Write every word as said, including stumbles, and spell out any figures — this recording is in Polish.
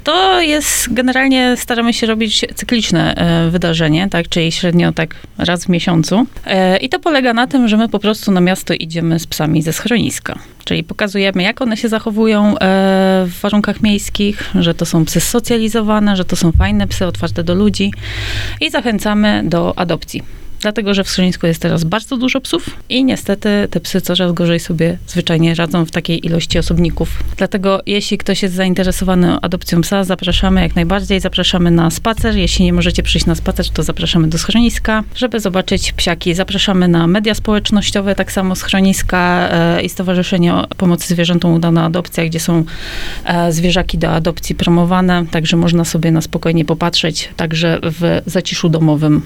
To jest generalnie, staramy się robić cykliczne e, wydarzenie, tak, czyli średnio tak raz w miesiącu. E, I to polega na tym, że my po prostu na miasto idziemy z psami ze schroniska. Czyli pokazujemy, jak one się zachowują e, w warunkach miejskich, że to są psy socjalizowane, że to są fajne psy, otwarte do ludzi i zachęcamy do adopcji. Dlatego, że w schronisku jest teraz bardzo dużo psów i niestety te psy coraz gorzej sobie zwyczajnie radzą w takiej ilości osobników. Dlatego jeśli ktoś jest zainteresowany adopcją psa, zapraszamy jak najbardziej, zapraszamy na spacer. Jeśli nie możecie przyjść na spacer, to zapraszamy do schroniska, żeby zobaczyć psiaki. Zapraszamy na media społecznościowe, tak samo schroniska e, i Stowarzyszenie Pomocy Zwierzętom Udana Adopcja, gdzie są e, zwierzaki do adopcji promowane, także można sobie na spokojnie popatrzeć, także w zaciszu domowym